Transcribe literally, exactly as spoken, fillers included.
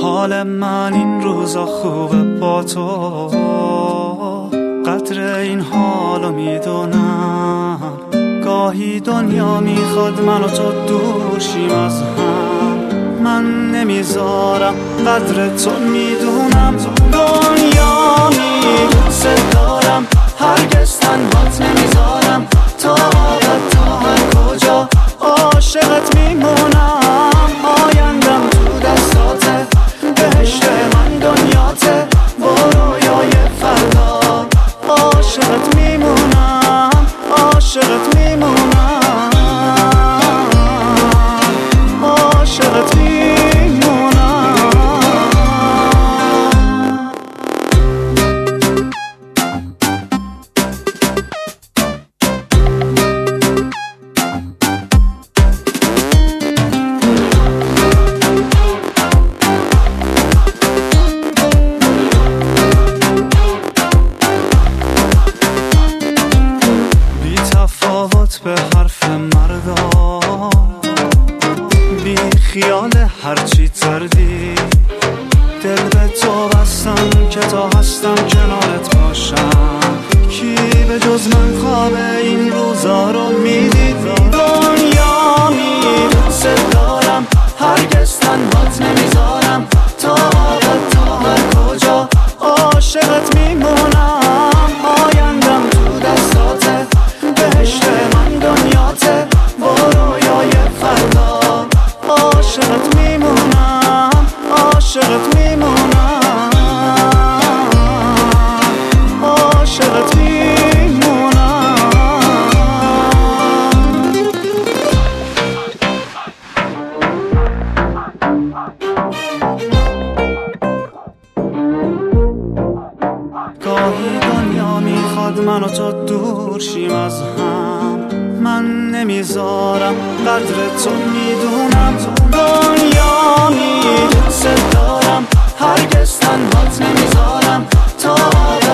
حال من این روزا خوبه با تو، قدر این حالو میدونم. گاهی دنیا میخواد من و تو دور شیم از هم، من نمیذارم، قدر تو میدونم. دنیا میدوست دارم، هرگز تنهات نمیذارم. تا ابد تا هر کجا عاشقت میمونم. آیندم تو دستاته، بهشت من دنیاته. با رویای فردا عاشقت میمونم، عاشقت میمونم، عاشقت میمونم. به حرف مردا بی خیال هرچی تردی، دل به تو بستم که تا هستم کنارت باشم. کی به جز من خواب این روزا رو میدید؟ دنیا میدوست دارم، هرگز تنهات نمیذارم. تا ابد تا هر کجا عاشقت میمونم. آیندم تو دستاته، بهشت من دنیاته. با رویای فردا عاشقت میمونم، عاشقت میمونم، عاشقت میمونم. گاهی دنیا میخواد من و تو دور شیم از هم، من نمیذارم، قدر تو میدونم. دنیا میدوست دارم، هرگز تنهات نمیذارم. تا